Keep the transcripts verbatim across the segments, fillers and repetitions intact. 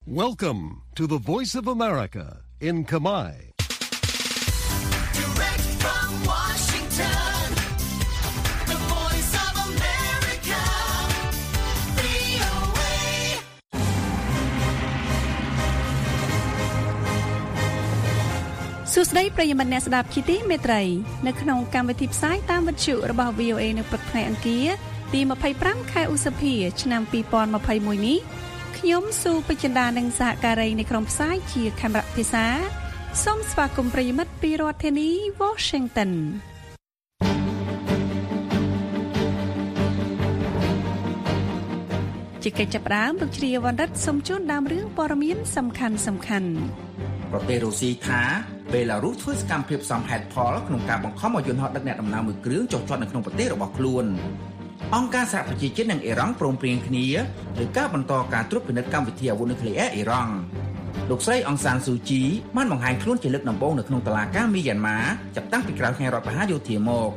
Welcome to the Voice of America in Khmer. Direct from Washington, the Voice of America, វី អូ เอ សួស្តីប្រិយមិត្តអ្នកស្ដាប់ជាទីមេត្រីនៅក្នុងកម្មវិធីផ្សាយតាមវិទ្យុរបស់ វី អូ เอ នៅព្រឹកថ្ងៃអង្គារទីยี่สิบห้าខែឧសភាឆ្នាំยี่สิบยี่สิบเอ็ดនេះខ្ញុំស៊ូពេជ្ជដានិងសហការីនៃក្រុមផ្សាយជាខេមរៈភាសាសូមស្វាគមន៍ប្រិយមិត្តពីរដ្ឋធានី Washington ជាកិច្ចចាប់ផ្ដើមលោកជ្រាវណ្ឌិតសូមជូនដើមរឿងព័ត៌មានសំខាន់សំខាន់ប្រទេសរុស្ស៊ីថាបេឡារុសធ្វើសកម្មភាពសំហេតុផលក្នុងការបង្ខំឲ្យយន្តហោះដឹកអ្នកដំណើរមួយគ្រឿងចុះចតនៅក្នុងប្រទេសរបស់ខ្លួនអង្គការសហប្រជាជាតិនិងអ៊ីរ៉ង់ព្រមព្រៀងគ្នាលើការបន្តការត្រួតពិនិត្យកម្មវិធីអាវុធនុយក្លេអ៊ែរអ៊ីរ៉ង់លោកស្រីអង្សានស៊ូជីបានបង្ហាញខ្លួនជាលើកដំបូងនៅក្នុងតុលាការមីយ៉ាន់ម៉ាចាប់តាំងពីក្រោយថ្ងៃរដ្ឋប្រហារយោធាមក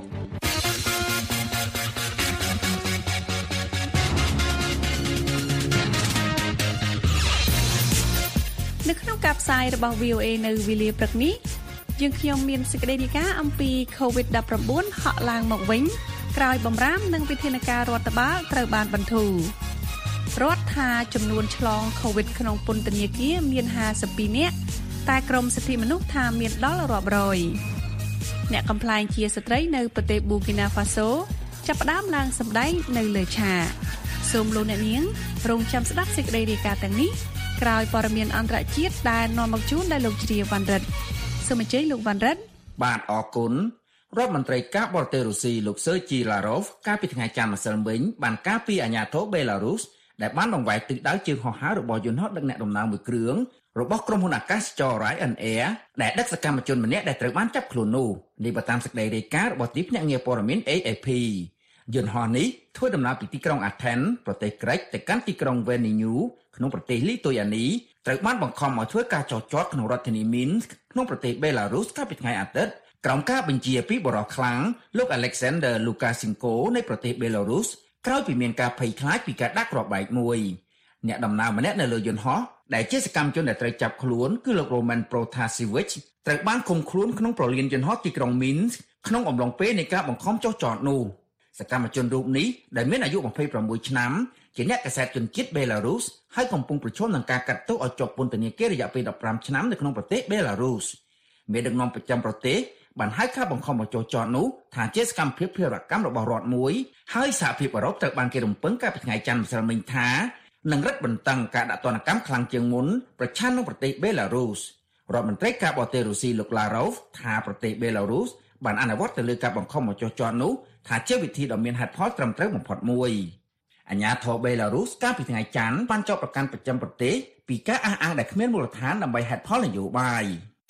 នៅក្នុងការផ្សាយរបស់ វី អូ เอ នៅវេលាព្រឹកនេះយើងខ្ញុំមានសេចក្តីរាយការណ៍អំពី កូវីដ ដប់ប្រាំបួន ហក់ឡើងមកវិញក្រោយបំរាមនិងវិធានការរដ្ឋបាលត្រូវបានបន្ធូររដ្ឋថាចំនួនឆ្លង COVID ក្នុងពន្ធនាគារមានห้าสิบสองនាក់តែក្រមសិទ្ធិមនុស្សថាមានដល់រាប់រយអ្នកកំប្លែងជាស្ត្រីនៅប្រទេសប៊ូគីណាហ្វាសូចាប់ផ្ដើមឡើងសម្ដែងនៅលើឆាកសូមលោកអ្នកនាងរងចាំស្ដាប់សេចក្តីរាយការណ៍ទាំងនេះក្រោយព័ត៌មានអន្តរជាតិដែលនាំមកជូនដោយលោកជ្រាវណ្ឌិតសូមអញ្ជើញលោកវណ្ឌិតបាទអរគុណរដ្ឋមន្ត្រីការបរទេសរុស្ស៊ីលោកសឺជីឡារ៉ូវកាលពីថ្ងៃច័ន្ទម្សិលមិញបានការពីអាញាធរបេឡារុសដែលបានបង្វែរទិសដៅជើងហោះហើររបស់យន្តហោះដឹកអ្នកដំណើរមួយគ្រឿងរបស់ក្រុមហ៊ុនអាកាសចរ Ryanair ដែលដឹកសកម្មជនម្នាក់ដែលត្រូវបានចាប់ខ្លួននោះនេះបើតាមសេចក្តីរាយការណ៍របស់ទីភ្នាក់ងារព័ត៌មាន เอ เอฟ พี យន្តហោះនេះធ្វើដំណើរពីទីក្រុង Athens ប្រទេសក្រិចទៅកាន់ទីក្រុង Vilnius ក្នុងប្រទេសលីទុយអានីត្រូវបានបង្ខំឲ្យធ្វើការចុះចតក្នុងរដ្ឋធានី Minsk ក្នុងប្រទេសបេឡារុសកាលពីថ្ងៃអាទិត្យក្រោមការបញ្ជាពីបរិសុទ្ធខ្លាំងលោក Alexander Lukashenko នៃប្រទេសបេឡារុសក្រោយពីមានការភ័យខ្លាចពីការដាក់គ្រាប់បែកមួយអ្នកដំណើរម្នាក់នៅលើយន្តហោះដែលជាសកម្មជនដែលត្រូវចាប់ខ្លួនគឺលោក Roman Protasevich ត្រូវបានឃុំខ្លួនក្នុងប្រលានយន្តហោះទីក្រុង Minsk ក្នុងអំឡុងពេលនៃការបង្ខំចុះចតនោះសកម្មជនរូបនេះដែលមានអាយុยี่สิบหกឆ្នាំជាអ្នកកាសែតជនជាតិបេឡារុសហើយកំពុងប្រឈមនឹងការកាត់ទោសឲ្យជាប់ពន្ធនាគាររយៈពេលដប់ប្រាំឆ្នាំនៅក្នុងប្រទេសបេឡារុសមេដឹកនាំប្រចាំប្រទេសបានហៅការបង្ខំឲ្យចុះចតនោះថាជាសកម្មភាពភេរវកម្មរបស់រដ្ឋមួយហើយសហភាពអឺរ៉ុបត្រូវបានគេរំពឹងកាលពីថ្ងៃច័ន្ទម្សិលមិញថានឹងរឹតបន្តឹងការដាក់ទណ្ឌកម្មខ្លាំងជាងមុនប្រឆាំងនឹងប្រទេសបេឡារុសរដ្ឋមន្ត្រីការបរទេសរុស្ស៊ីលោកឡារ៉ូវថាប្រទេសបេឡារុសបានអនុវត្តទៅលើការបង្ខំឲ្យចុះចតនោះថាជាវិធីដ៏មានហេតុផលត្រឹមត្រូវបំផុតមួយអាញាធរបេឡារុសកាលពីថ្ងៃច័ន្ទបានចោទប្រកាន់ប្រចាំប្រទេសពីការអះអាងដែលគ្មានមូលដ្ឋានដើម្បីហេតុផលនយោបាយ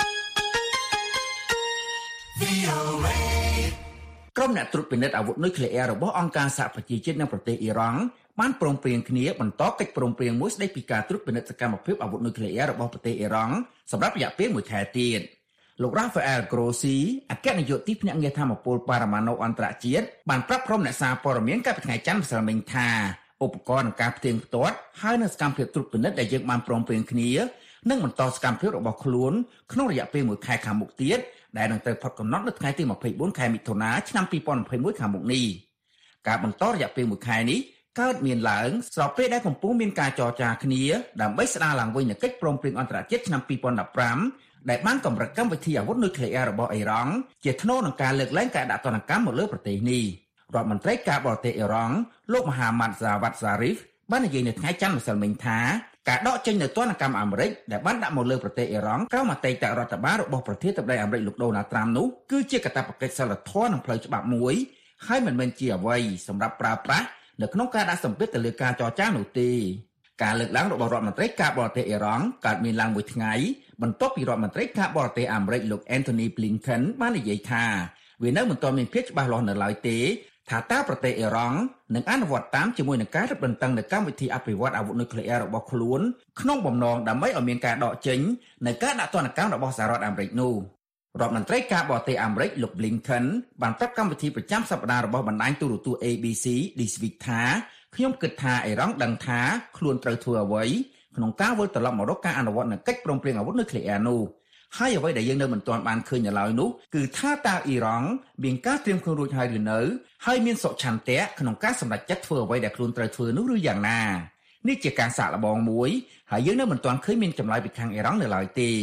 ក្រុមអ្នកត្រួតពិនិត្យអាវុធនុយក្លេអ៊ែររបស់អង្គការសហប្រជាជាតិនៅប្រទេសអ៊ីរ៉ង់បានព្រមព្រៀងគ្នាបន្តកិច្ចព្រមព្រៀងមួយស្តីពីការត្រួតពិនិត្យសកម្មភាពអាវុធនុយក្លេអ៊ែររបស់ប្រទេសអ៊ីរ៉ង់សម្រាប់រយៈពេលមួយខែទៀតលោក Rafael Grossi អគ្គនាយកទីភ្នាក់ងារថាមពលបរមាណុអន្តរជាតិបានប្រាប់ក្រុមអ្នកសារព័ត៌មានកាលពីថ្ងៃច័ន្ទម្សិលមិញថាឧបករណ៍នៃការផ្ទៀងផ្ទាត់ហើយនៅសកម្មភាពត្រួតពិនិត្យដែលយើងបានព្រមព្រៀងគ្នានឹងបន្តសកម្មភាពរបស់ខ្លួនក្នុងរយៈពេលមួយខែខាងមុខទៀតដែលនឹងត្រូវផុតកំណត់នៅថ្ងៃទីยี่สิบสี่ខែមិថុនាឆ្នាំยี่สิบยี่สิบเอ็ดខាងមុខនេះការបន្តរយៈពេលមួយខែនេះកើតមានឡើងស្របពេលដែលកំពុងមានការចរចាគ្នាដើម្បីស្ដារឡើងវិញនូវកិច្ចព្រមព្រៀងអន្តរជាតិឆ្នាំยี่สิบสิบห้าដែលបានកម្រិតកម្មវិធីអាវុធនុយក្លេអ៊ែររបស់អ៊ីរ៉ង់ជាថ្នូរនឹងការលើកលែងការដាក់ទណ្ឌកម្មមកលើប្រទេសនេះរដ្ឋមន្ត្រីការបរទេសអ៊ីរ៉ង់លោកមហាម៉ាត់ សាវ៉ាត់ សារីហ្វបាននិយាយនៅថ្ងៃច័ន្ទម្សិលមិញថាការដកចេញនូវទណ្ឌកម្មអាមេរិកដែលបានដាក់មកលើប្រទេសអ៊ីរ៉ង់ក្រោមអតីតរដ្ឋបាលរបស់ប្រធានាធិបតីអាមេរិកលោកដូណាល់ត្រាំនោះគឺជាកាតព្វកិច្ចសិលធម៌និងផ្លូវច្បាប់មួយហើយមិនមែនជាអ្វីសម្រាប់ប្រើប្រាស់នៅក្នុងការដាក់សម្ពាធទៅលើការចរចានោះទេការលើកឡើងរបស់រដ្ឋមន្ត្រីការបរទេសអ៊ីរ៉ង់កើតមានឡើងមួយថ្ងៃបន្ទាប់ពីរដ្ឋមន្ត្រីការបរទេសអាមេរិកលោក Antony Blinken បាននិយាយថាវានៅមិនទាន់មានភាពច្បាស់លាស់នៅឡើយទេថាតើប្រទេសអ៊ីរ៉ង់នឹងអនុវត្តតាមជាមួយនឹងការរឹតបន្តឹងនៃកម្មវិធីអភិវឌ្ឍអាវុធនុយក្លេអ៊ែររបស់ខ្លួនក្នុងបំណងដើម្បីឲ្យមានការដកចេញនៃការដាក់ទណ្ឌកម្មរបស់សហរដ្ឋអាមេរិកនោះរដ្ឋមន្ត្រីការបរទេសអាមេរិកលោក Blinken បានប្រាប់កម្មវិធីប្រចាំសប្តាហ៍របស់បណ្ដាញទូរទស្សន៍ เอ บี ซี This Week ថាខ្ញុំគិតថាអ៊ីរ៉ង់ដឹងថាខ្លួនត្រូវធ្វើអ្វីក្នុងការវិលត្រឡប់មករកការអនុវត្តនូវកិច្ចព្រមព្រៀងអាវុធនុយក្លេអ៊ែរនោះហើយអ្វីដែលយើងនៅមិនទាន់បានឃើញនៅឡើយនោះគឺថាតើអ៊ីរ៉ង់មានការត្រៀមខ្លួនរួចហើយឬនៅហើយមានសុឆន្ទៈក្នុងការសម្រេចចិត្តធ្វើអ្វីដែលខ្លួនត្រូវធ្វើនោះឬយ៉ាងណានេះជាការសាកល្បងមួយហើយយើងនៅមិនទាន់ឃើញមានចម្លើយពីខាងអ៊ីរ៉ង់នៅឡើយទេ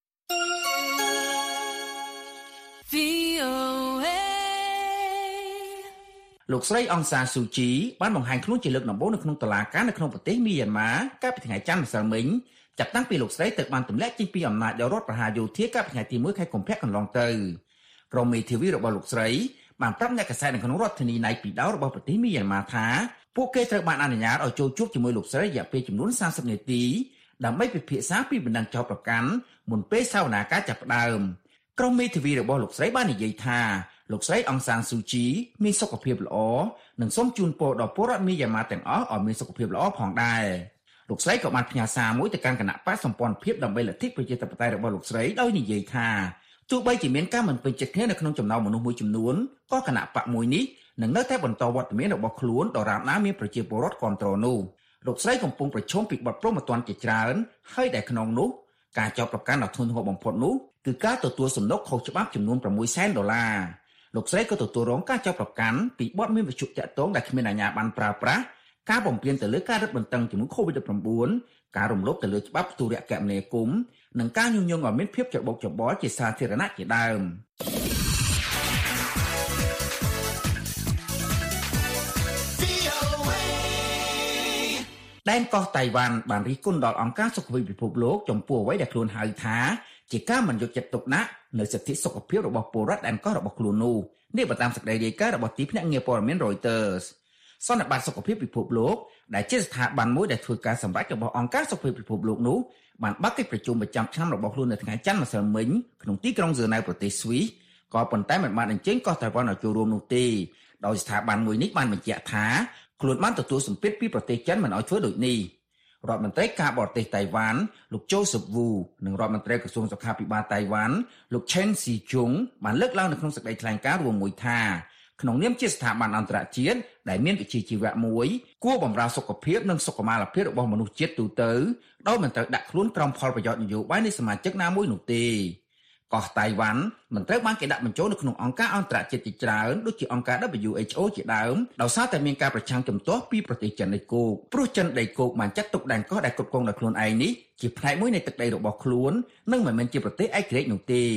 លោកស្រីអង្សាស៊ូជីបានបង្ហាញខ្លួនជាលើកដំបូងនៅក្នុងតុលាការនៅក្នុងប្រទេសមីយ៉ាន់ម៉ាកាលពីថ្ងៃច័ន្ទម្សិលមិញចាប់តាំងពីលោកស្រីទៅបានទម្លាក់ចេញពីអំណាចដោយរដ្ឋប្រហារយោធាកាលពីថ្ងៃទីមួយខែកុម្ភៈកន្លងទៅក្រុមមេធាវីរបស់លោកស្រីបានប្រាប់អ្នកកាសែតនៅក្នុងរដ្ឋធានីណៃពីដោរបស់ប្រទេសមីយ៉ាន់ម៉ាថាពួកគេត្រូវបានអនុញ្ញាតឲ្យចូលជួបជាមួយលោកស្រីរយៈពេលចំនួនសាមសិបនាទីដើម្បីពិភាក្សាពីបណ្ដឹងចោទប្រកាន់មុនពេលសវនាការចាប់ផ្ដើមក្រុមមេធាវីរបស់លោកស្រីបាននិយាយថាលោកស្រីអង្សានស៊ូជីមានសុខភាពល្អនិងសូមជូនពរដល់ពលរដ្ឋមីយ៉ាន់ម៉ាទាំងអស់ឲ្យមានសុខភាពល្អផងដែរលោកស្រីក៏បានផ្ញើសារមួយទៅកាន់គណៈបកសម្ព័ន្ធភាពដើម្បីលទ្ធិប្រជាធិបតេយ្យរបស់លោកស្រីដោយនិយាយថាទោះបីជាមានការមិនពេញចិត្តគ្នានៅក្នុងចំណោមមនុស្សមួយចំនួនក៏គណៈបកមួយនេះនឹងនៅតែបន្តវត្តមានរបស់ខ្លួនដរាបណាមានប្រជាពលរដ្ឋគាំទ្រនោះលោកស្រីកំពុងប្រឈមពីបទព្រហ្មទណ្ឌជាច្រើនហើយដែលក្នុងនោះការចោទប្រកាន់ដ៏ធ្ងន់ធ្ងរបំផុតនោះគឺការទទួលសំណុកខុសច្បាប់ចំនួនប្រាំមួយសែនដុល្លារលោកស្រីក៏ទទួលរងការចោទប្រកាន់ពីបទមានវិជ្ជាតាក់ទងដែលគ្មានអាជ្ញាប័ណ្ណប្រើប្រាស់ការបំពានទៅលើការរឹតបន្តឹងជំងឺ កូវីដ ដប់ប្រាំបួន ការរំលោភទៅលើច្បាប់ទូរគមនាគមន៍និងការញុះញង់ឲ្យមានភាពច្របូកច្របល់ជាសាធារណៈជាដើមដែនកោះតៃវ៉ាន់បានរិះគន់ដល់អង្គការសុខភាពពិភពលោកចំពោះអ្វីដែលខ្លួនហៅថាជាការមិនយកចិត្តទុកដាក់នៅសិទ្ធិសុខភាពរបស់ពលរដ្ឋដែនកោះរបស់ខ្លួននោះនេះបើតាមសេចក្តីរាយការណ៍របស់ទីភ្នាក់ងារព័ត៌មាន Reuters សន្និបាតសុខភាពពិភពលោកដែលជាស្ថាប័នមួយដែលធ្វើការសម្រេចរបស់អង្គការសុខភាពពិភពលោកនោះបានបើកកិច្ចប្រជុំប្រចាំឆ្នាំរបស់ខ្លួននៅថ្ងៃច័ន្ទម្សិលមិញក្នុងទីក្រុងហ្សឺណែវប្រទេសស្វីសក៏ប៉ុន្តែមិនបានអញ្ជើញកោះតៃវ៉ាន់ឲ្យចូលរួមនោះទេដោយស្ថាប័នមួយនេះបានបញ្ជាក់ថាខ្លួនបានទទួលសម្ពាធពីប្រទេសចិនមិនឲ្យធ្វើដូចនេះរដ្ឋមន្ត្រីការបរទេសតៃវ៉ាន់លោក Joseph Wu និងរដ្ឋមន្ត្រីក្រសួងសុខាភិបាលតៃវ៉ាន់លោក Chen Shih-chung បានលើកឡើងនៅក្នុងសេចក្តីថ្លែងការណ៍រួមមួយថាក្នុងនាមជាស្ថាប័នអន្តរជាតិដែលមានវិជ្ជាជីវៈមួយគួរបម្រើសុខភាពនិងសុខុមាលភាពរបស់មនុស្សជាតិទូទៅដោយមិនត្រូវដាក់ខ្លួនក្រោមផលប្រយោជន៍នយោបាយនៃសមាជិកណាមួយនោះទេកោះតៃវ៉ាន់មិនត្រូវបានគេដាក់បញ្ចូលនៅក្នុងអង្គការអន្តរជាតិជាច្រើនដូចជាអង្គការ ដប៊្យូ អេច អូ ជាដើមដោយសារតែមានការប្រឆាំងជំទាស់ពីប្រទេសចិនដីគោកព្រោះចិនដីគោកបានចាត់ទុកដែនកោះដែលគ្រប់គ្រងដោយខ្លួនឯងនេះជាផ្នែកមួយនៃទឹកដីរបស់ខ្លួននិងមិនមែនជាប្រទេសឯករាជ្យនោះទេ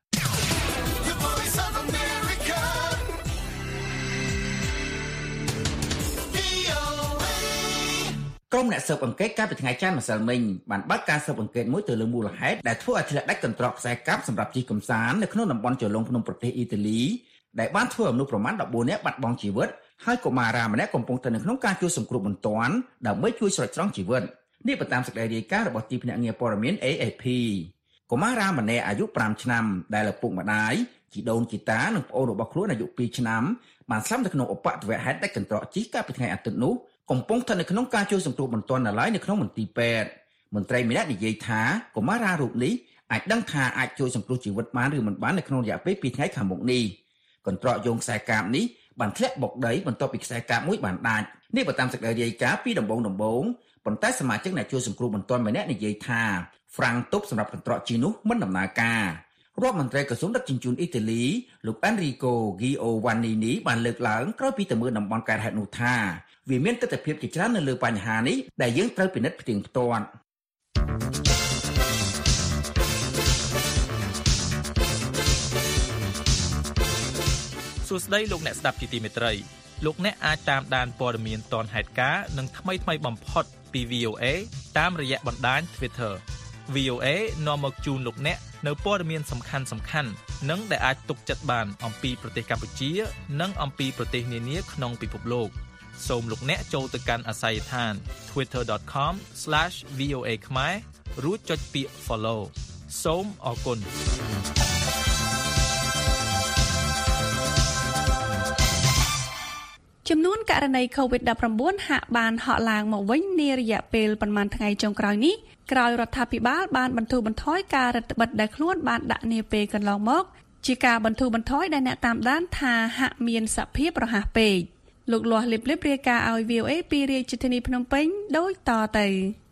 ក្រុមអ្នកស៊ើបអង្កេតកាលពីថ្ងៃច័ន្ទម្សិលមិញបានបើកការស៊ើបអង្កេតមួយទៅលើមូលហេតុដែលធ្វើឲ្យធ្លាក់ដាច់កន្ត្រកខ្សែកាបសម្រាប់ជិះកម្សាន្តនៅក្នុងតំបន់ជលងភ្នំប្រទេសអ៊ីតាលីដែលបានធ្វើឲ្យមនុស្សប្រមាណដប់បួននាក់បាត់បង់ជីវិតហើយកុមារាម្នាក់កំពុងតែនៅក្នុងការជួយសង្គ្រោះបន្ទាន់ដើម្បីជួយស្រោចស្រង់ជីវិតនេះបើតាមសេចក្តីរាយការណ៍របស់ទីភ្នាក់ងារព័ត៌មាន เอ เอฟ พี កុមារាម្នាក់អាយុប្រាំឆ្នាំដែលឪពុកម្ដាយជីដូនជីតានិងប្អូនរបស់ខ្លួនអាយុពីរឆ្នាំបានស្លាប់នៅក្នុងឧបទ្ទវហេតុដាច់កន្ត្រកជិះកាលពីថ្ងៃអាទិត្យនោះកំពុងស្ថិតនៅក្នុងការជួយសង្គ្រោះបន្ទាន់នៅឡើយនៅក្នុងមន្ទីរពេទ្យមន្ត្រីម្នាក់និយាយថាកុមារារូបនេះអាចដឹងថាអាចជួយសង្គ្រោះជីវិតបានឬមិនបាននៅក្នុងរយៈពេលពីរថ្ងៃខាងមុខនេះកន្ត្រកយោងខ្សែកាបនេះបានធ្លាក់បុកដីបន្ទាប់ពីខ្សែកាបមួយបានដាច់នេះបើតាមសេចក្តីរាយការណ៍ពីដំបូងដំបូងប៉ុន្តែសមាជិកអ្នកជួយសង្គ្រោះបន្ទាន់ម្នាក់និយាយថាហ្វ្រាំងទប់សម្រាប់កន្ត្រកជិះនោះមិនដំណើរការរដ្ឋមន្ត្រីក្រសួងដឹកជញ្ជូនអ៊ីតាលីលោក Enrico Giovannini បានលើកឡើងក្រោយពីទៅមើលតំបន់កើតហេតុនោះថាវាមានទស្សនវិជ្ជាជាច្រើននៅលើបញ្ហានេះដែលយើងត្រូវពិនិត្យផ្ទៀងផ្ទាត់សួស្តីលោកអ្នកស្ដាប់ជាទីមេត្រីលោកអ្នកអាចតាមដានព័ត៌មានទាន់ហេតុការណ៍និងថ្មីៗបំផុតពី វី អូ เอ តាមរយៈបណ្ដាញ Twitter វី អូ เอ នាំមកជូនលោកអ្នកនៅព័ត៌មានសំខាន់សំខាន់និងដែលអាចទុកចិត្តបានអំពីប្រទេសកម្ពុជានិងអំពីប្រទេសនានាក្នុងពិភពលោកសូមលោកអ្នកចូលទៅកាន់អាស័យដ្ឋាន ทวิตเตอร์ ដอท คอม ស្លាช វី អូ เอ ខ្មែររួចចុចពាក្យ Follow សូមអរគុណចំនួនករណី កូវីដ ដប់ប្រាំបួន ហាក់បានហក់ឡើងមកវិញនារយៈពេលប្រមាណថ្ងៃចុងក្រោយនេះក្រោយរដ្ឋាភិបាលបានបន្ធូរបន្ថយការរឹតបន្តឹងដែលខ្លួនបានដាក់នាពេលកន្លងមកជាការបន្ធូរបន្ថយដែលអ្នកតាមដានថាហាក់មានសភាពរហ័សពេកលោកលាស់លៀបលៀបរាយការណ៍ឲ្យ វី អូ เอ ពីរាជធានីភ្នំពេញដូចតទៅ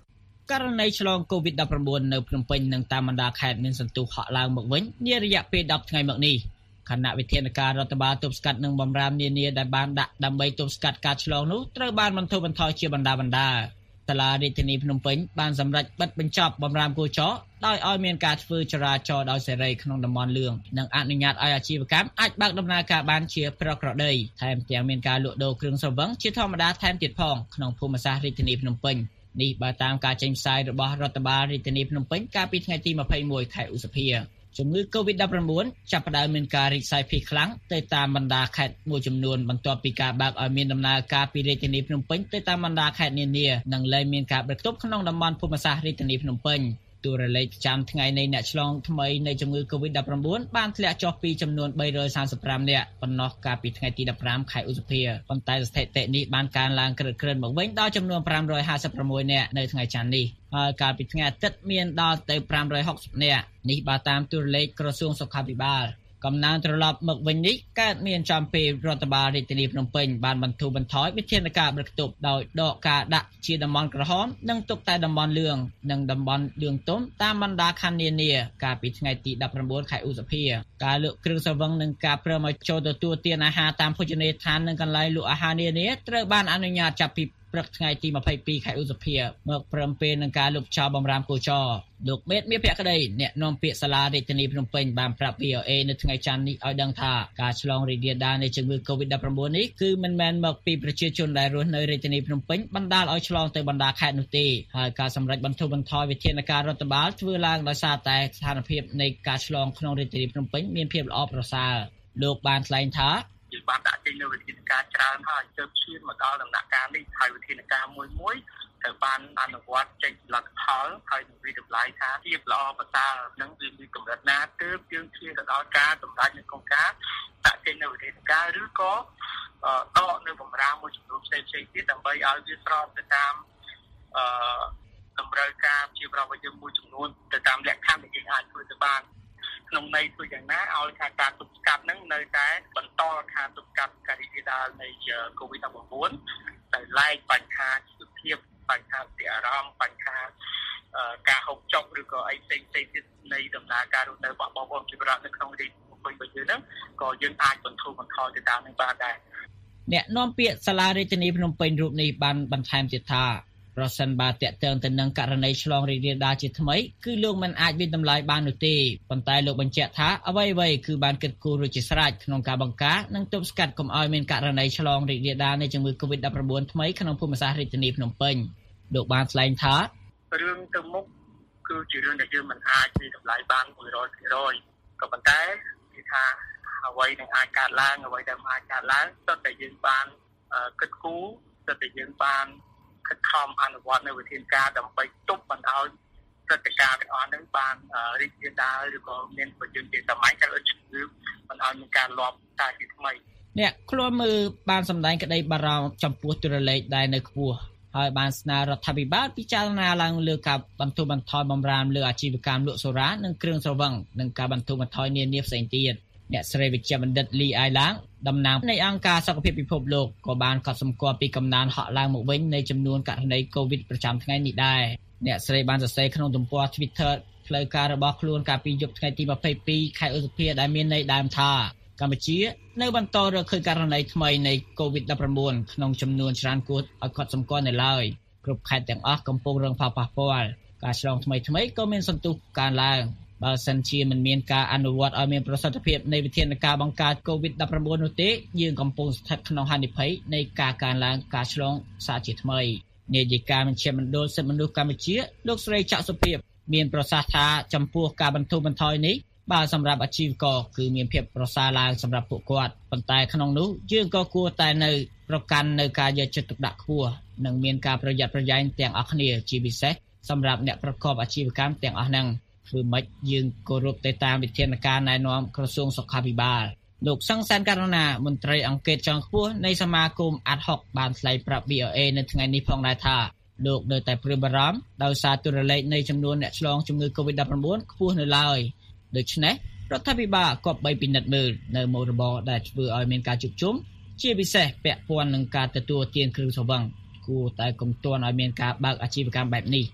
ករណីឆ្លង កូវីដ ដប់ប្រាំបួន នៅភ្នំពេញនិងតាមបណ្ដាខេត្តមានសន្ទុះហក់ឡើងមកវិញនារយៈពេលដប់ថ្ងៃមកនេះគណៈវិធានការរដ្ឋបាលទប់ស្កាត់និងបម្រាមនានាដែលបានដាក់ដើម្បីទប់ស្កាត់ការឆ្លងនោះត្រូវបានបន្ធូរបន្ថយជាបណ្ដាបណ្ដាសាលារាជធានីភ្នំពេញបានសម្រេចបិទបញ្ចប់បម្រាមគោចរដោយឲ្យមានការធ្វើចរាចរណ៍ដោយសេរីក្នុងតំបន់លឿងនិងអនុញ្ញាតឲ្យអាជីវកម្មអាចបើកដំណើរការបានជាប្រក្រតីថែមទាំងមានការលក់ដូរគ្រឿងស្រវឹងជាធម្មតាថែមទៀតផងក្នុងភូមិសាស្ត្ររាជធានីភ្នំពេញនេះបើតាមការចេញផ្សាយរបស់រដ្ឋបាលរាជធានីភ្នំពេញកាលពីថ្ងៃទីម្ភៃមួយខែឧសភាជំងឺ កូវីដ ដប់ប្រាំបួន ចាប់ផ្ដើមមានការរីកសាយភាយខ្លាំងទៅតាមបណ្ដាខេត្តមួយចំនួនបន្ទាប់ពីការបើកឲ្យមានដំណើរការពីរាជធានីភ្នំពេញទៅតាមបណ្ដាខេត្តនានានិងលែងមានការប្រទប់ក្នុងតំបន់ភូមិសាស្ត្ររាជធានីភ្នំពេញតួរលេខប្រចាំថ្ងៃនៃអ្នកឆ្លងថ្មីនៃជំងឺ កូវីដ ដប់ប្រាំបួន បានធ្លាក់ចុះពីចំនួនបីរយសាមសិបប្រាំនាក់ប៉ុណ្ណោះកាលពីថ្ងៃទីដប់ប្រាំខែឧសភាប៉ុន្តែស្ថិតិនេះបានកើនឡើងក្រឹតក្រឹតមកវិញដល់ចំនួនប្រាំរយហាសិបប្រាំមួយនាក់នៅថ្ងៃច័ន្ទនេះហើយកាលពីថ្ងៃអាទិត្យមានដល់ទៅប្រាំរយហុកសិបនាក់នេះបើតាមតួលេខក្រសួងសុខាភិបាលកំណើនត្រឡប់មកវិញនេះកើតមានចំពេលរដ្ឋបាលរាជធានីភ្នំពេញបានបន្ធូរបន្ថយវិធានការបិទគប់ដោយដកការដាក់ជាតំបន់ក្រហមនិងទុកតែតំបន់លឿងនិងតំបន់លឿងទុំតាមបណ្ដាខណ្ឌនានាកាលពីថ្ងៃទីដប់ប្រាំបួនខែឧសភាការលក់គ្រឿងស្រវឹងនិងការព្រមឲ្យចូលទទួលទានអាហារតាមភោជនីយដ្ឋាននិងកន្លែងលក់អាហារនានាត្រូវបានអនុញ្ញាតចាប់ពីព្រឹកថ្ងៃទីម្ភៃពីរខែឧសភាមកព្រមពេលនឹងការលុបចោលបម្រាមគោចរលោកមេតមាសភក្តីអ្នកនាំពាក្យសាលារាជធានីភ្នំពេញបានប្រាប់ វី អូ អេ នៅថ្ងៃច័ន្ទនេះឲ្យដឹងថាការឆ្លងរីករាលដាលនៃជំងឺ កូវីដ ដប់ប្រាំបួន នេះគឺមិនមែនមកពីប្រជាជនដែលរស់នៅរាជធានីភ្នំពេញបណ្ដាលឲ្យឆ្លងទៅបណ្ដាខេត្តនោះទេហើយការសម្រេចបន្ធូរបន្ថយវិធានការរដ្ឋបាលធ្វើឡើងដោយសារតែស្ថានភាពនៃការឆ្លងក្នុងរាជធានីភ្នំពេញមានភាពល្អប្រសើរលោកបានថ្លែងថាយើងបានដាក់ចេញនូវវិធានការច្រើនហើយទើបឈានមកដល់ដំណាក់កាលនេះហើយវិធានការមួយមួយត្រូវបានអនុវត្តចេញលទ្ធផលហើយនឹងវិតម្លៃថាភាពល្អប្រសើរនឹងវាមានកម្រិតណាទើបយើងឈានទៅដល់ការសម្រេចនៅក្នុងការដាក់ចេញនូវវិធានការឬក៏ដកនៅបម្រាមមួយចំនួនផ្សេងៗទៀតដើម្បីឲ្យវាស្របទៅតាមអឺតម្រូវការជាប្រវត្តិយើងមួយចំនួនទៅតាមលក្ខខណ្ឌដែលយើងអាចធ្វើទៅបានក្នុងន័យធ្វើយ៉ាងណាឲ្យថាការទប់ស្កាត់នឹងនៅតែបន្តការទប់ស្កាត់ការរីករាលដាលនៃ កូវីដ ដប់ប្រាំបួន ដោយឡែកបញ្ហាជីវភាពបញ្ហាពីអារម្មណ៍បញ្ហាការហូបចុកឬក៏អីផ្សេងៗទៀតនៃដំណើរការរស់នៅរបស់បងប្អូនជីវរដ្ឋនៅក្នុងរាជធានីភ្នំពេញរបស់យើងហ្នឹងក៏យើងអាចបន្ធូរបន្ថយទៅតាមនឹងបានដែរអ្នកនាំពាក្យសាលារាជធានីភ្នំពេញរូបនេះបានបន្ថែមទៀតថាប្រសិនបើតាក់ទងទៅនឹងករណីឆ្លងរីករាលដាលជាថ្មីគឺលោកមិនអាចវិតម្លៃបាននោះទេប៉ុន្តែលោកបញ្ជាក់ថាអ្វីៗគឺបានគិតគូររួចជាស្រេចក្នុងការបង្ការនិងទប់ស្កាត់កុំឲ្យមានករណីឆ្លងរីករាលដាលនៃជំងឺ កូវីដ ដប់ប្រាំបួន ថ្មីក្នុងភូមិសាស្ត្ររាជធានីភ្នំពេញលោកបានថ្លែងថារឿងទៅមុខគឺជារឿងដែលយើងមិនអាចវិតម្លៃបាន មួយរយភាគរយ ក៏ប៉ុន្តែគឺថាអ្វីដែលអាចកើតឡើងអ្វីដែលមិនអាចកើតឡើងសុទ្ធតែយើងបានគិតគូរសុទ្ធតែយើងបានខិតខំអនុវត្តនៅវិធានការដើម្បីទប់មិនឲ្យព្រឹត្តិការណ៍ទាំងអស់ហ្នឹងបានរីករាលដាលឬក៏មានប្រយោជន៍ជាសម័យតែឲ្យជំងឺមិនឲ្យមានការលាប់តែជាថ្មីអ្នកខ្លួនមើលបានសម្ដែងក្តីបារម្ភចំពោះទូរលេខដែលនៅខ្ពស់ហើយបានស្នើរដ្ឋាភិបាលពិចារណាឡើងលើការបន្ធូរបន្ថយបម្រាមលើអាជីវកម្មលក់សូរ៉ានិងគ្រឿងស្រវឹងនិងការបន្ធូរបន្ថយនានាផ្សេងទៀតអ្នកស្រីវិជ្ជបណ្ឌិតលីអៃឡាងតំណាងនៃអង្គការសុខភាពពិភពលោកក៏បានកត់សម្គាល់ពីកំណើនហក់ឡើងមកវិញនៃចំនួនករណីកូវីដប្រចាំថ្ងៃនេះដែរអ្នកស្រីបានសរសេរក្នុងទំព័រ Twitter ផ្លូវការរបស់ខ្លួនកាលពីយប់ថ្ងៃទីម្ភៃពីរខែឧសភាដែលមានន័យដើមថាកម្ពុជានៅបន្តរកឃើញករណីថ្មីនៃ កូវីដ ដប់ប្រាំបួន ក្នុងចំនួនច្រើនគួរឲ្យកត់សម្គាល់នៅឡើយគ្រប់ខេត្តទាំងអស់កំពុងរងផលប៉ះពាល់ការឆ្លងថ្មីៗក៏មានសន្ទុះកើនឡើងបើសិនជាមិនមានការអនុវត្តឲ្យមានប្រសិទ្ធភាពនៃវិធានការបង្ការ កូវីដ ដប់ប្រាំបួន នោះទេយើងកំពុងស្ថិតក្នុងហានិភ័យនៃការកើនឡើងការឆ្លងសាជាថ្មីនាយិកាមជ្ឈមណ្ឌលសិទ្ធិមនុស្សកម្ពុជាលោកស្រីច័ក្សសុភាពមានប្រសាសន៍ថាចំពោះការបន្ធូរបន្ថយនេះបើសម្រាប់អាជីវករគឺមានភាពប្រសើរឡើងសម្រាប់ពួកគាត់ប៉ុន្តែក្នុងនោះយើងក៏គួរតែនៅប្រកាន់នៅការយកចិត្តទុកដាក់ខ្ពស់និងមានការប្រយ័ត្នប្រយែងទាំងអស់គ្នាជាពិសេសសម្រាប់អ្នកប្រកបអាជីវកម្មទាំងអស់ហ្នឹងធ្វើម៉េចយើងគោរពទៅតាមវិធានការណែនាំក្រសួងសុខាភិបាលលោកសង្សានករណាមន្ត្រីអង្គការចុងខ្ពស់នៃសមាគមអាត់ហុកបានថ្លែងប្រាប់ វី អូ អេ នៅថ្ងៃនេះផងដែរថាលោកនៅតែព្រួយបារម្ភដោយសារទូរលេខនៃចំនួនអ្នកឆ្លងជំងឺ កូវីដ ដប់ប្រាំបួន ខ្ពស់នៅឡើយដូច្នេះរដ្ឋាភិបាលក៏បីពិនិត្យមើលនៅមុខរបរដែលធ្វើឲ្យមានការជួបជុំជាពិសេសពាក់ព័ន្ធនឹងការទទួលទានគ្រឿងស្រវឹងគួរតែកុំទាន់ឲ្យមានការបើកអាជីវកម្មបែបនេះ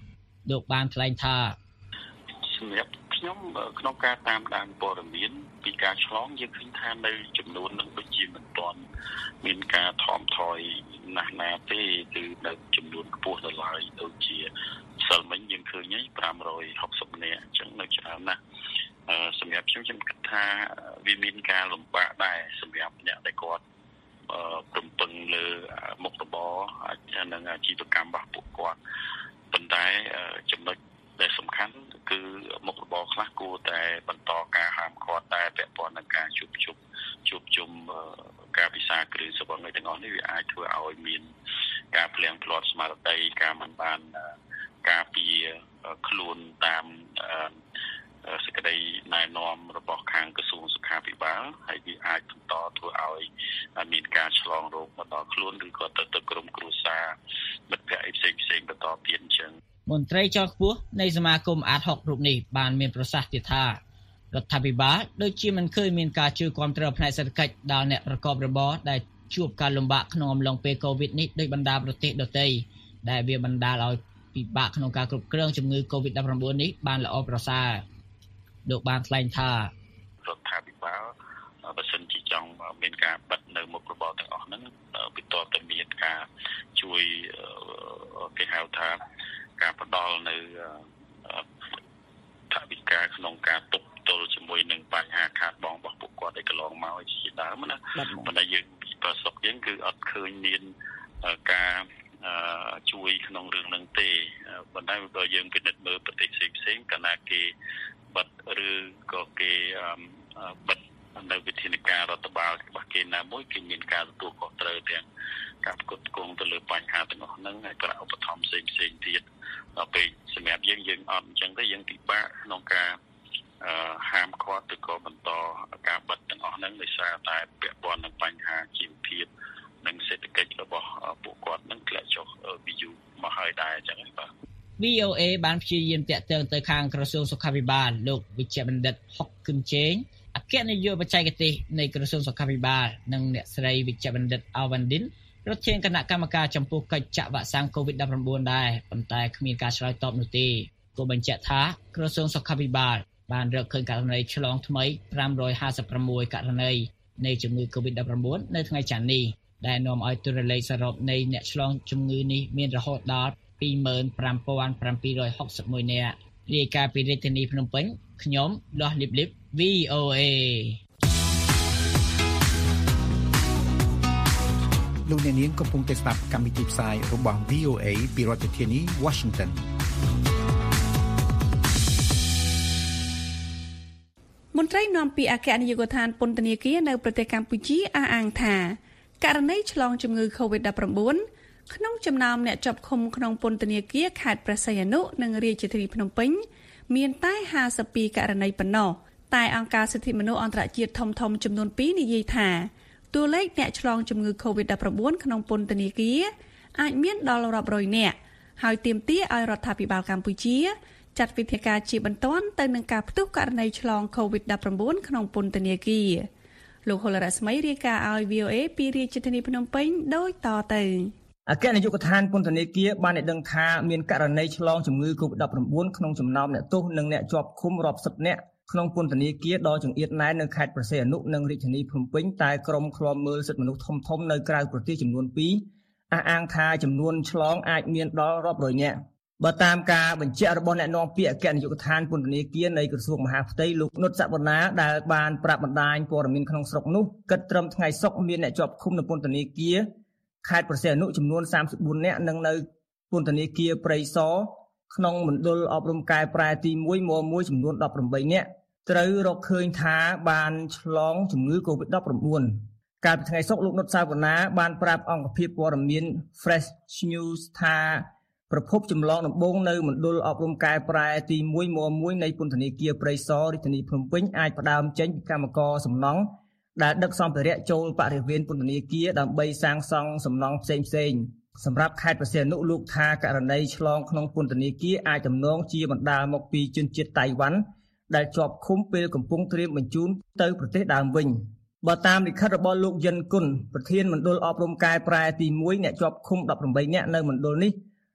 លោកបានថ្លែងថាសម្រាប់ខ្ញុំក្នុងការតាមដានព័ត៌មានពីការឆ្លងយើងឃើញថានៅចំនួននឹងដូចជាមិនទាន់មានការថមថយណាស់ណាទេគឺនៅចំនួនខ្ពស់ដល់ឡើយដូចជាសិលមិញយើងឃើញហើយfive hundred sixtyនាក់អញ្ចឹងនៅច្រើនណាស់សម្រាប់ខ្ញុំខ្ញុំគិតថាវាមានការលំបាកដែរសម្រាប់អ្នកដែលគាត់ព្រមពឹងលើមុខរបរនិងអាជីវកម្មរបស់ពួកគាត់ប៉ុន្តែចំណុចដែលសំខាន់គឺមុខរបរខ្លះគួរតែបន្តការហាមឃាត់តែពាក់ព័ន្ធនឹងការជួបជុំជួបជុំការពិសាគ្រឿងសង្វឹងទាំងអស់នេះវាអាចធ្វើឲ្យមានការផ្លៀងផ្លាត់ស្មារតីការមិនបានការពារខ្លួនតាមសេចក្តីណែនាំរបស់ខាងក្រសួងសុខាភិបាលហើយវាអាចបន្តធ្វើឲ្យមានការឆ្លងរោគមកដល់ខ្លួនឬក៏ទៅទៅក្រុមគ្រួសារមិត្តភ័ក្តិផ្សេងផ្សេងបន្តទៀតអញ្ចឹងមន្ត្រីជាន់ខ្ពស់នៃសមាគមអាតហុករូបនេះបានមានប្រសាសន៍ទៀតថារដ្ឋាភិបាលដូចជាមិនឃើញមានការជួយគាំទ្រផ្នែកសេដ្ឋកិច្ចដល់អ្នកប្រកបរបរដែលជួបការលំបាកក្នុងអំឡុងពេលកូវីដនេះដោយបណ្ដាប្រទេសដទៃដែលវាបណ្ដាលឲ្យពិបាកក្នុងការគ្រប់គ្រងជំងឺ កូវីដnineteen នេះបានល្អប្រសើរលោកបានថ្លែងថារដ្ឋាភិបាលបើសិនជាចង់មានការបិទនៅមុខរបរទាំងអស់ហ្នឹងបន្ទាប់តែមានការជួយគេហៅថាការផ្ដល់នៅថវិកាក្នុងការទប់ទល់ជាមួយនឹងបញ្ហាខាតបង់របស់ពួកគាត់ដែលកន្លងមកជាដើមណាប៉ុន្តែយើងប្រសពយើងគឺអត់ឃើញមានការជួយក្នុងរឿងហ្នឹងទេប៉ុន្តែបើយើងពិនិត្យមើលប្រទេសផ្សេងៗកាលណាគេបិទឬក៏គេបិទនៅវិធានការរដ្ឋបាលរបស់គេណាមួយគេមានការទទួលខុសត្រូវទាំងការផ្គត់ផ្គង់ទៅលើបញ្ហាទាំងអស់ហ្នឹងហើយក៏ឧបត្ថម្ភផ្សេងផ្សេងទៀតដល់ពេលសម្រាប់យើងយើងអត់អញ្ចឹងទេយើងពិបាកក្នុងការហាមឃាត់ឬក៏បន្តការបិទទាំងអស់ហ្នឹងដោយសារតែពាក់ព័ន្ធនឹងបញ្ហាជីវភាពនិងសេដ្ឋកិច្ចរបស់ពួកគាត់នឹងធ្លាក់ចុះពីយូរមកហើយដែរអញ្ចឹងបាទ V O A បានព្យាយាមតាក់ទងទៅខាងក្រសួងសុខាភិបាលលោកវិជ្ជបណ្ឌិតហុកគឹមជេងអគ្គនាយកបច្ចេកទេសនៃក្រសួងសុខាភិបាលនិងអ្នកស្រីវិជ្ជបណ្ឌិតអាវ៉ាន់ឌិនប្រធានគណៈកម្មការចំពោះកិច្ចចាក់វ៉ាក់សាំង កូវីដnineteen ដែរប៉ុន្តែគ្មានការឆ្លើយតបនោះទេគូបញ្ជាក់ថាក្រសួងសុខាភិបាលបានរកឃើញករណីឆ្លងថ្មីfive hundred fifty-sixករណីនៃជំងឺ កូវីដnineteen នៅថ្ងៃច័ន្ទនេះដែលនាំឲ្យតួលេខសរុបនៃអ្នកឆ្លងជំងឺនេះមានរហូតដល់two five five six oneនាក់រាយការណ៍ពីរាជធានីភ្នំពេញខ្ញុំលាស់លីបលីប V O A លោកអ្នកនាងកំពុងតែស្ដាប់កម្មវិធីផ្សាយរបស់ V O A ពីរដ្ឋធានី Washington មន្ត្រីនាំពាក្យអគ្គនាយកដ្ឋានពន្ធនាគារនៅប្រទេសកម្ពុជាអះអាងថាករណីឆ្លងជំងឺ កូវីដnineteen ក្នុងចំណោមអ្នកជាប់ឃុំក្នុងពន្ធនាគារខេត្តព្រះសីហនុនិងរាជធានីភ្នំពេញមានតែfifty-twoករណីប៉ុណ្ណោះតែអង្គការសិទ្ធិមនុស្សអន្តរជាតិធំៗចំនួនtwoនិយាយថាតួលេខអ្នកឆ្លងជំងឺ កូវីដnineteen ក្នុងពន្ធនាគារអាចមានដល់រាប់រយនាក់ហើយទាមទារឲ្យរដ្ឋាភិបាលកម្ពុជាចាត់វិធានការជាបន្ទាន់ទៅនឹងការផ្ទុះករណីឆ្លង កូវីដnineteen ក្នុងពន្ធនាគារលោកហុលរស្មីរាយការណ៍ឲ្យ V O A ពីរាជធានីភ្នំពេញដូចតទៅអគ្គនាយកដ្ឋានពន្ធនាគារបានឲ្យដឹងថាមានករណីឆ្លងជំងឺ កូវីដnineteen ក្នុងចំណោមអ្នកទោសនិងអ្នកជាប់ឃុំរាប់សិបនាក់ក្នុងពន្ធនាគារដ៏ចង្អៀតណែននៅខេត្តព្រះសីហនុនិងរាជធានីភ្នំពេញតែក្រុមឃ្លាំមើលសិទ្ធិមនុស្សធំធំនៅក្រៅប្រទេសចំនួនtwoអះអាងថាចំនួនឆ្លងអាចមានដល់រាប់រយនាក់បើតាមការបញ្ជាក់របស់អ្នកនាំពាក្យអគ្គនាយកដ្ឋានពន្ធនាគារនៃក្រសួងមហាផ្ទៃលោកនុតសវណ្ណាដែលបានប្រាប់បណ្ដាញព័ត៌មានក្នុងស្រុកនោះគិតត្រឹមថ្ងៃសុក្រមានអ្នកជាប់ឃុំនៅពន្ធនាគារខេត្តព្រះសីហនុចំនួនthirty-fourនាក់និងនៅពន្ធនាគារព្រៃសរក្នុងមណ្ឌលអប់រំកែប្រែទីoneមoneចំនួនeighteenនាក់ត្រូវរកឃើញថាបានឆ្លងជំងឺ កូវីដnineteen កាលពីថ្ងៃសុក្រលោកនុតសាវណ្ណាបានប្រាប់អង្គភាពព័ត៌មាន Fresh News ថាប្រភពចម្លងដំបូងនៅមណ្ឌលអប់រំកែប្រែទីoneមoneនៃពន្ធនាគារព្រៃសររាជធានីភ្នំពេញអាចផ្ដើមចេញពីកម្មករសំណង់ដែលដឹកសម្ភារៈចូលបរិវេណពន្ធនាគារដើម្បីសាងសង់សំណង់ផ្សេងផ្សេងសម្រាប់ខេត្តព្រះសីហនុលោកថាករណីឆ្លងក្នុងពន្ធនាគារអាចទំនងជាបណ្ដាលមកពីជនជាតិតៃវ៉ាន់ដែលជាប់ឃុំពេលកំពុងត្រៀមបញ្ជូនទៅប្រទេសដើមវិញបើតាមលិខិតរបស់លោកយិនគុណប្រធានមណ្ឌលអប់រំកែប្រែទីoneអ្នកជាប់ឃុំeighteenនាក់នៅមណ្ឌលនេះ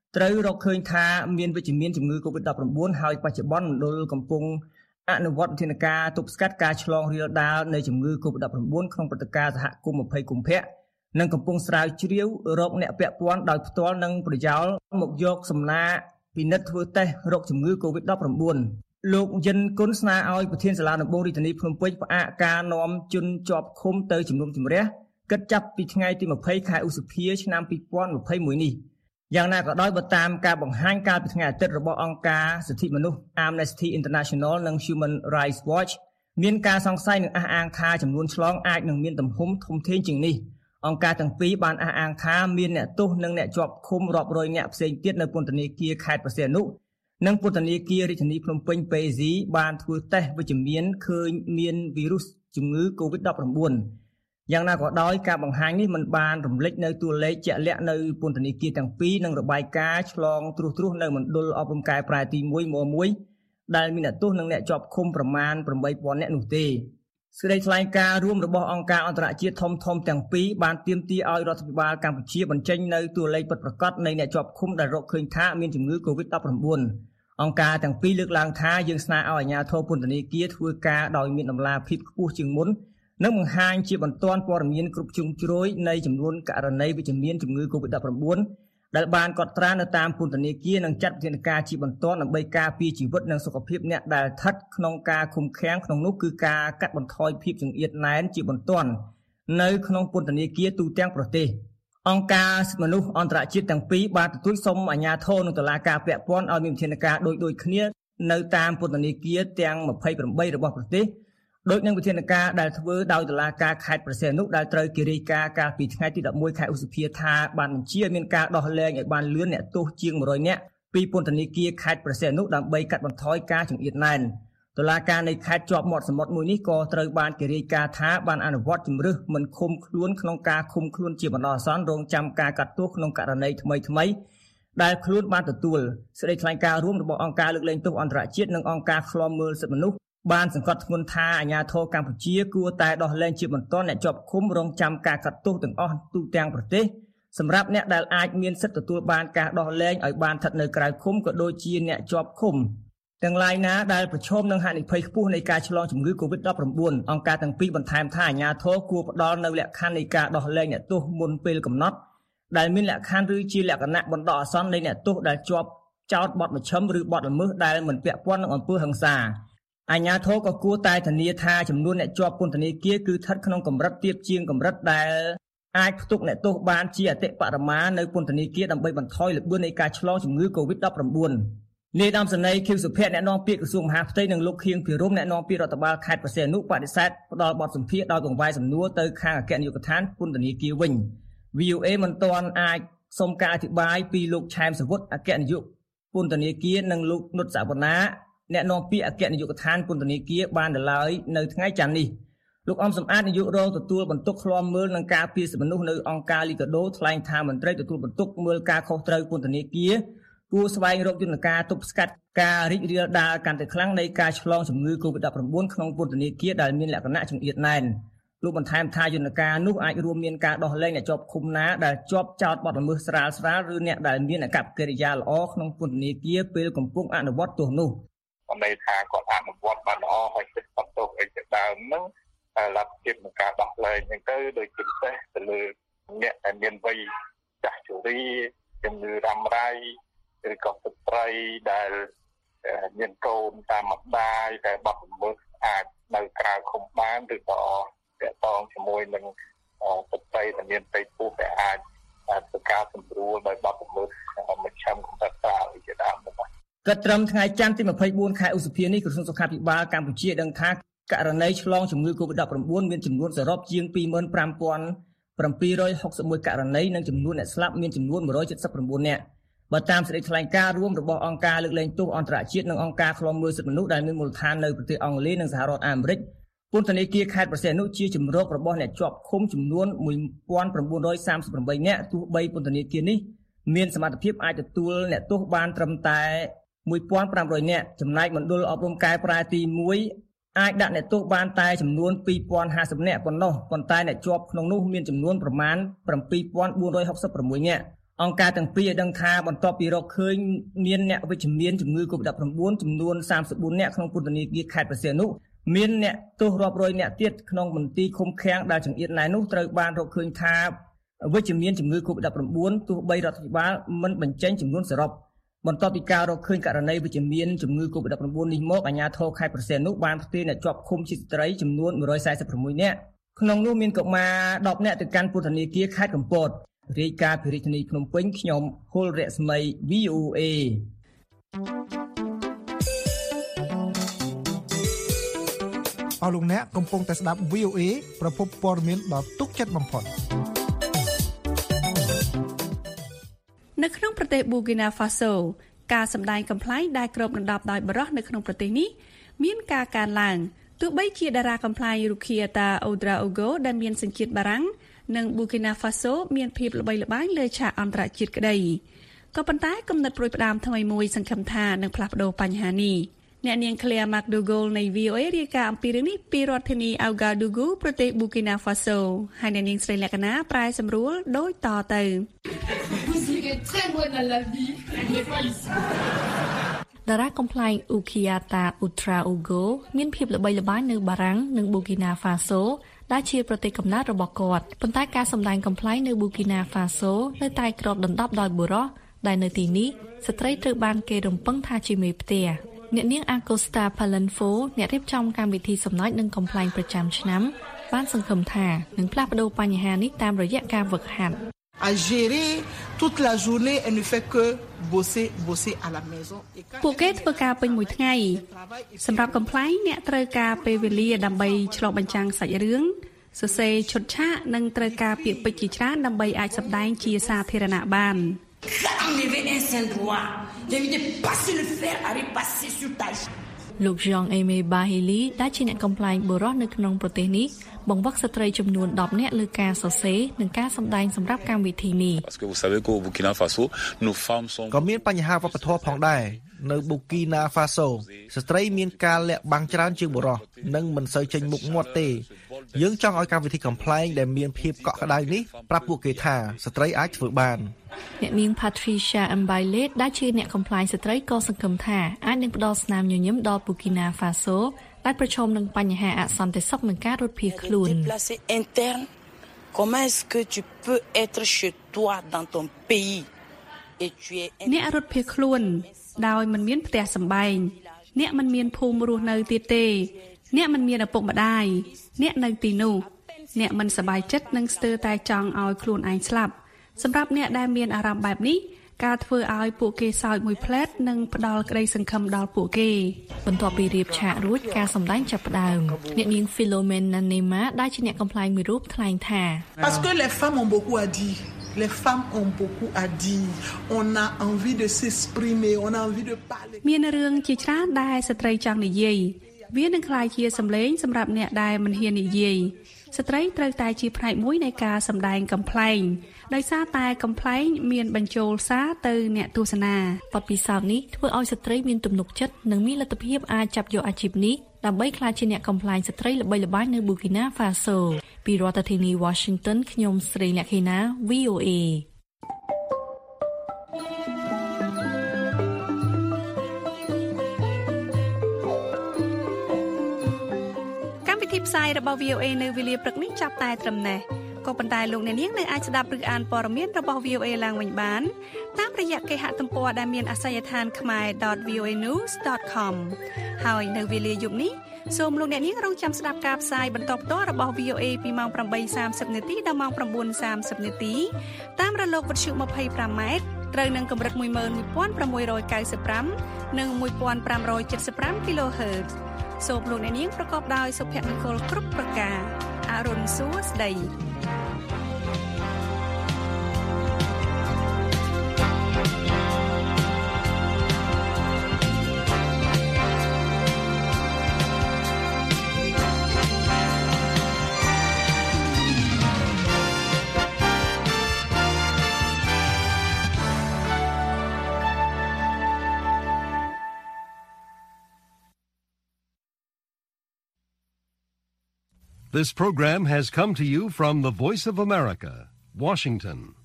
ត្រូវរកឃើញថាមានវិជ្ជមានជំងឺ កូវីដ ដប់ប្រាំបួន ហើយបច្ចុប្បន្នមណ្ឌលកំពុងអនុវត្តវិធានការទប់ស្កាត់ការឆ្លងរាលដាលនៃជំងឺ កូវីដ ដប់ប្រាំបួន ក្នុងព្រឹត្តិការណ៍សហគមន៍ 20 កុម្ភៈនិងកំពុងស្រាវជ្រាវរកអ្នកពាក់ព័ន្ធដោយផ្ទាល់និងប្រយោលមកយកសំណាក់ពិនិត្យធ្វើតេស្តរោគជំងឺ កូវីដ ដប់ប្រាំបួន លោកយិនគុណស្នើឲ្យប្រធានសាលាដំបងរាជធានីភ្នំពេញផ្អាកការនាំជនជាប់ឃុំទៅជំនុំជម្រះគិតចាប់ពីថ្ងៃទី ម្ភៃ ខែឧសភា ឆ្នាំ ពីរពាន់ម្ភៃមួយ នេះយ៉ាងណាក៏ដោយបើតាមការបង្ហាញកាលពីថ្ងៃអាទិត្យរបស់អង្គការសិទ្ធិមនុស្ស Amnesty International និង Human Rights Watch មានការសង្ស័យនិងអះអាងថាចំនួនឆ្លងអាចនឹងមានទំហំធំធេងជាងនេះអង្គការទាំងពីរបានអះអាងថាមានអ្នកទោសនិងអ្នកជាប់ឃុំរាប់រយនាក់ផ្សេងទៀតនៅពន្ធនាគារខេត្តព្រះសីហនុនិងពន្ធនាគាររាជធានីភ្នំពេញ ពេស៊ី បានធ្វើតេស្តវិជ្ជមានឃើញមានវីរុសជំងឺ កូវីដ ដប់ប្រាំបួន យ៉ាងណាក៏ដោយការបង្ហាញនេះមិនបានរំលេចនៅតួលេខជាក់លាក់នៅពន្ធនាគារទាំងពីរនិងរបាយការណ៍ឆ្លងត្រួសត្រាសនៅមណ្ឌលអប់រំកែប្រែទីមួយ មមួយ ដែលមានអ្នកទោសនិងអ្នកជាប់ឃុំប្រមាណ ប្រាំបីពាន់នាក់នោះទេសេចក្តីថ្លែងការណ៍រួមរបស់អង្គការអន្តរជាតិធំៗទាំងពីរបានទាមទារឲ្យរដ្ឋាភិបាលកម្ពុជាបញ្ចេញនៅតួលេខពិតប្រាកដនៃអ្នកជាប់ឃុំដែលរកឃើញថាមានជំងឺ កូវីដ ដប់ប្រាំបួន អង្គការទាំងពីរលើកឡើងថាយើងស្នើឲ្យអាជ្ញាធរពន្ធនាគារធ្វើការដោយមានតម្លាភាពខ្ពស់ជាងមុននិងបង្ហាញជាបន្ទាន់ព័ត៌មានគ្រប់ជ្រុងជ្រោយនៃចំនួនករណីវិជ្ជមានជំងឺ កូវីដ ដប់ប្រាំបួន ដែលបានកត់ត្រានៅតាមពន្ធនាគារនិងចាត់វិធានការជាបន្ទាន់ដើម្បីការពារជីវិតនិងសុខភាពអ្នកដែលស្ថិតក្នុងការឃុំឃាំងក្នុងនោះគឺការកាត់បន្ថយភាពចង្អៀតណែនជាបន្ទាន់នៅក្នុងពន្ធនាគារទូទាំងប្រទេសអង្គការសិទ្ធិមនុស្សអន្តរជាតិទាំងពីរបានទទូចសុំអាជ្ញាធរនិងតុលាការពាក់ព័ន្ធឲ្យមានវិធានការដូចដូចគ្នានៅតាមពន្ធនាគារទាំង ម្ភៃប្រាំបី របស់ប្រទេសដោយនឹងវិធានការដែលធ្វើដោយតុលាការខេត្តព្រះសីហនុដែលត្រូវគេរាយការណ៍កាលពីថ្ងៃទី ដប់មួយ ខែឧសភាថាបានបញ្ជាមានការដោះលែងឲ្យបានលឿនអ្នកទោសជាង មួយរយ នាក់ពីពន្ធនាគារខេត្តព្រះសីហនុដើម្បីកាត់បន្ថយការចង្អៀតណែនតុលាការនៃខេត្តជាប់មាត់សមុទ្រមួយនេះក៏ត្រូវបានគេរាយការណ៍ថាបានអនុវត្តជំរឿសមិនឃុំខ្លួនក្នុងការឃុំខ្លួនជាបណ្ដោះអាសន្នរងចាំការកាត់ទោសក្នុងករណីថ្មីថ្មីដែលខ្លួនបានទទួលសេចក្តីថ្លែងការណ៍រួមរបស់អង្គការលើកលែងទោសអន្តរជាតិនិងអង្គការឃ្លាំមើលសិទ្ធិមនុស្សបានសង្កត់ធ្ងន់ថាអាជ្ញាធរកម្ពុជាគួរតែដោះលែងជាបន្ទាន់អ្នកជាប់ឃុំរងចាំការកាត់ទោសទាំងអស់ទូទាំងប្រទេសសម្រាប់អ្នកដែលអាចមានសិទ្ធិទទួលបានការដោះលែងឲ្យបានស្ថិតនៅក្រៅឃុំក៏ដូចជាអ្នកជាប់ឃុំទាំងឡាយណាដែលប្រឈមនឹងហានិភ័យខ្ពស់នៃការឆ្លងជំងឺ កូវីដ ដប់ប្រាំបួន អង្គការទាំងពីរបន្ថែមថាអាជ្ញាធរគួរផ្ដល់នូវលក្ខខណ្ឌនៃការដោះលែងអ្នកទោសមុនពេលកំណត់ដែលមានលក្ខខណ្ឌឬជាលក្ខណៈបណ្ដោះអាសន្ននៃអ្នកទោសដែលជាប់ចោទបទមជ្ឈិមឬបទល្មើសដែលមិនពាក់ព័ន្ធនឹងអំពើហិង្សាអាជ្ញាធរក៏គួរតែធានាថាចំនួនអ្នកជាប់ពន្ធនាគារគឺស្ថិតក្នុងកម្រិតទាបជាងកម្រិតដែលអាចផ្ទុកអ្នកទោសបានជាអតិបរមានៅពន្ធនាគារដើម្បីបន្ថយល្បឿននៃការឆ្លងជំងឺ កូវីដ ដប់ប្រាំបួន នាយឧត្តមសេនីយ៍ ខៀវសុភ័ក្រអ្នកនាំពាក្យក្រសួងមហាផ្ទៃនិងលោកខៀងភិរមអ្នកនាំពាក្យរដ្ឋបាលខេត្តព្រះសីហនុបដិសេធផ្ដល់បទសម្ភាសន៍ដោយបង្វែរសំណួរទៅខាងអគ្គនាយកដ្ឋានពន្ធនាគារវិញ វី អូ អេ មិនទាន់អាចសុំការអធិប្បាយពីលោកឆែមសវុតអគ្គនាយកពន្ធនាគារនិងលោកនុតសវណ្ណាអ្នកនាំពាក្យអគ្គនាយកដ្ឋានពន្ធនាគារបានដល់ឡើយនៅថ្ងៃច័ន្ទនេះលោកអំសំអាតនាយករងទទួលបន្ទុកឃ្លាំមើលនឹងការពារសិទ្ធិមនុស្សនៅអង្គការលីកាដូថ្លែងថាមន្ត្រីទទួលបន្ទុកមើលការខុសត្រូវពន្ធនាគារគួរស្វែងរកយន្តការទប់ស្កាត់ការរីករាលដាលកាន់តែខ្លាំងនៃការឆ្លងជំងឺ កូវីដ ដប់ប្រាំបួន ក្នុងពន្ធនាគារដែលមានលក្ខណៈចង្អៀតណែនលោកបន្ថែមថាយន្តការនោះអាចរួមមានការដោះលែងអ្នកជាប់ឃុំណាដែលជាប់ចោទបទល្មើសស្រាលស្រាលឬអ្នកដែលមានអាកប្បកិរិយាល្អក្នុងពន្ធនាគារពេលកំពុងអនុវត្តទោសនោះន័យថាគាត់អនុវត្តបានល្អហើយគិតបន្ទោសអីជាដើមហ្នឹងលទ្ធភាពនៃការដោះលែងហ្នឹងទៅដោយពិសេសទៅលើអ្នកដែលមានវ័យចាស់ជរាជំងឺរ៉ាំរ៉ៃឬក៏ស្ត្រីដែលមានកូនតាមម្ដាយតែបាត់ល្មើសអាចនៅក្រៅឃុំបានឬក៏ទាក់ទងជាមួយនឹងស្ត្រីដែលមានពេកពោះដែលអាចធ្វើការសម្រួលដោយបាត់ល្មើសមជ្ឈមកម្រិតស្រាលជាដើមហ្នឹងគិតត្រឹមថ្ងៃច័ន្ទទី ម្ភៃបួន ខែឧសភានេះក្រសួងសុខាភិបាលកម្ពុជាដឹងថាករណីឆ្លងជំងឺ កូវីដ ដប់ប្រាំបួន មានចំនួនសរុបជាង ពីរម៉ឺនប្រាំពាន់ប្រាំពីររយហុកសិបមួយករណីនិងចំនួនអ្នកស្លាប់មានចំនួន មួយរយចិតសិបប្រាំបួន នាក់បើតាមសេចក្តីថ្លែងការណ៍រួមរបស់អង្គការលើកលែងទោសអន្តរជាតិនិងអង្គការឃ្លាំមើលសិទ្ធិមនុស្សដែលមានមូលដ្ឋាននៅប្រទេសអង់គ្លេសនិងសហរដ្ឋអាមេរិកពន្ធនាគារខេត្តព្រះសីហនុជាជំរករបស់អ្នកជាប់ឃុំចំនួន មួយពាន់ប្រាំបួនរយសាមសិបប្រាំបី នាក់ទោះបីពន្ធនាគារនេះមានសមត្ថភាពអាចទទួលអ្នកទោសបានត្រឹមតែមួយពាន់ប្រាំរយ នាក់ចំណែកមណ្ឌលអប់រំកែប្រែទីមួយ អាចដាក់អ្នកទោសបានតែចំនួន ពីរពាន់ហាសិប នាក់ប៉ុណ្ណោះប៉ុន្តែអ្នកជាប់ក្នុងនោះមានចំនួនប្រមាណ bảy nghìn bốn trăm sáu mươi sáu នាក់អង្គការទាំងពីរឲ្យដឹងថាបន្ទាប់ពីរកឃើញមានអ្នកវិជ្ជមានជំងឺ COVID 19 ចំនួនសាមសិបបួននាក់ក្នុងពន្ធនាគារខេត្តព្រះសីហនុមានអ្នកទោសរាប់រយនាក់ទៀតក្នុងមន្ទីរឃុំឃាំងដែលចង្អៀតណែនោះត្រូវបានរកឃើញថាវិជ្ជមានជំងឺ COVID 19 ទោះបីរដ្ឋាភិបាលមិនបញ្ចេញចំនួនសរុបបន្ទាប់ពីការរកឃើញករណីវិជ្ជមានជំងឺ COVID 19 នេះមកអាជ្ញាធរខេត្តព្រះសីហនុបានផ្ទេរអ្នកជាប់ឃុំជាស្ត្រីចំនួនមួយរយសែសិប៦នាក់ក្នុងនោះមានកុមារដប់នាក់ទៅកាន់ពន្ធនាគារខេត្តកំពតរាយការណ៍ពីរាជធានីភ្នំពេញខ្ញុំហុលរស្មី វី អូ เอអស់លោកអ្នកកំពុងតែស្ដាប់ វី អូ เอ ប្រភពព័ត៌មានដ៏ទុកចិត្តបំផុតនៅក្នុងប្រទេសប៊ូគីណាហ្វាសូការសម្ដែងកំប្លែងដែលគ្របដណ្ដប់ដោយបរិសុទ្ធនៅក្នុងប្រទេសនេះមានការកើនឡើងទោះបីជាតារាកំប្លែងរូគីយ៉ាតាអូដ្រាអូហ្គោដែលមានសញ្ជាតិបារាំងនិងប៊ូគីណាហ្វាសូមានភាពល្បីល្បាញលើឆាកអន្តរជាតិក្តីក៏ប៉ុន្តែគំនិតប្រួយផ្ដាមថ្មីមួយសង្ឃឹមថានឹងផ្លាស់ប្ដូរបញ្ហានេះអ្នកនាង Claire McDougall នៃ វី អូ เอ រាយការណ៍អំពីរឿងនេះពីរដ្ឋធានី Ouagadougou ប្រទេស Burkina Faso ហើយអ្នកនាងស្រីលក្ខណាប្រែសម្រួលដូចតទៅតារាកំប្លែង Oukiata Ouedraogo មានភាពល្បីល្បាញនៅបារាំងនិង Burkina Faso ដែលជាប្រទេសកំណើតរបស់គាត់ប៉ុន្តែការសម្ដែងកំប្លែងនៅ Burkina Faso នៅតែគ្របដណ្ដប់ដោយបុរសដែលនៅទីនេះស្ត្រីត្រូវបានគេរំពឹងថាជាមេផ្ទះអ្នកនាង Acosta Palenfo អ្នករៀបចំកម្មវិធីសំណើចនិងកំប្លែងប្រចាំឆ្នាំបានសង្ឃឹមថានឹងផ្លាស់ប្ដូរបញ្ហានេះតាមរយៈការហ្វឹកហាត់ à gérer toute la journée et ne fait que bosser bosser à la maison ពួកគេធ្វើការពេញមួយថ្ងៃសម្រាប់កំប្លែងអ្នកត្រូវការពេលវេលាដើម្បីឆ្លុះបញ្ចាំងសាច់រឿងសរសេរឈុតឆាកនិងត្រូវការពាក្យពេចន៍ជាច្រើនដើម្បីអាចសម្ដែងជាសាធារណៈបានលោក Jean Aimé Bahili ដែលជាអ្នកកំប្លែងបុរសនៅក្នុងប្រទេសនេះបង្វឹកស្ត្រីចំនួនដប់នាក់លើការសរសេរនិងការសម្ដែងសម្រាប់កម្មវិធីនេះក៏មានបញ្ហាវប្បធម៌ផងដែរនៅ Burkina Faso ស្ត្រីមានការលាក់បាំងច្រើនជាងបុរសនិងមិនសូវចេញមុខមាត់ទេយើងចង់ឲ្យកម្មវិធីកំប្លែងដែលមានភាពកក់ក្ដៅនេះប្រាប់ពួកគេថាស្ត្រីអាចធ្វើបានអ្នកនាង Patricia Mbaile ដែលជាអ្នកកំប្លែងស្ត្រីក៏សង្ឃឹមថាអាចនឹងផ្ដល់ស្នាមញញឹមដល់ Burkina Faso ដែលប្រឈមនឹងបញ្ហាអសន្តិសុខនិងការរត់ភៀសខ្លួន Comment est-ce que tu peux être chez toi dans ton pays et tu es អ្នករត់ភៀសខ្លួនដោយមិនមានផ្ទះសម្បែងអ្នកមិនមានភូមិរស់នៅទៀតទេអ្នកមិនមានឪពុកម្ដាយអ្នកនៅទីនោះអ្នកមិនសប្បាយចិត្តនិងស្ទើរតែចង់ឲ្យខ្លួនឯងស្លាប់សម្រាប់អ្នកដែលមានអារម្មណ៍បែបនេះការធ្វើឲ្យពួកគេសើចមួយផ្លែតនិងផ្ដល់ក្តីសង្ឃឹមដល់ពួកគេបន្ទាប់ពីរៀបឆាករួចការសម្ដែងចាប់ផ្ដើមអ្នកនាង Philomena Nema ដែលជាអ្នកកំប្លែងមួយរូបថ្លែងថា Parce que les femmes ont beaucoup à dire Les femmes ont beaucoup à dire. On a envie de s'exprimer, on a envie de parler. មានរឿងជាច្រើនដែលស្ត្រីចង់និយាយវានឹងក្លាយជាសម្លេងសម្រាប់អ្នកដែលមិនហ៊ាននិយាយស្ត្រីត្រូវតែជាផ្នែកមួយនៃការសម្ដែងកំប្លែងដោយសារតែកំប្លែងមានបញ្ចូលសារទៅអ្នកទស្សនាបទពិសោធន៍នេះធ្វើឲ្យស្ត្រីមានទំនុកចិត្តនិងមានលទ្ធភាពអាចចាប់យកអាជីពនេះដើម្បីក្លាយជាអ្នកកំប្លែងស្ត្រីល្បីល្បាញនៅ Burkina Faso ពីរដ្ឋធានី Washington ខ្ញុំស្រីលក្ខិណា វី អូ เอ កម្មវិធីផ្សាយរបស់ វី អូ เอ នៅវេលាព្រឹកនេះចាប់តែត្រឹមនេះក៏ប៉ុន្តែលោកអ្នកនាងនៅអាចស្ដាប់ឬអានព័ត៌មានរបស់ វី អូ เอ ឡើងវិញបានតាមរយៈគេហទំព័រដែលមានអាសយដ្ឋាន khmer dot v o a news dot com ហើយនៅវេលាយប់នេះសូមលោកអ្នកនាងរងចាំស្ដាប់ការផ្សាយបន្តផ្ទាល់របស់ វី អូ เอ ពីម៉ោង ប្រាំបីសាមសិប នាទីដល់ម៉ោង ៩ សាមសិប នាទីតាមរលកវិទ្យុ ยี่สิบห้า ម៉ែត្រត្រូវនឹងកម្រិត một nghìn một trăm sáu mươiห้า និង một nghìn năm trămเจ็ดสิบห้า kHz សូមលោកអ្នកនាងប្រកបដោយសុភមង្គលគ្រប់ប្រការអរុនសួស្ដី This program has come to you from the Voice of America, Washington.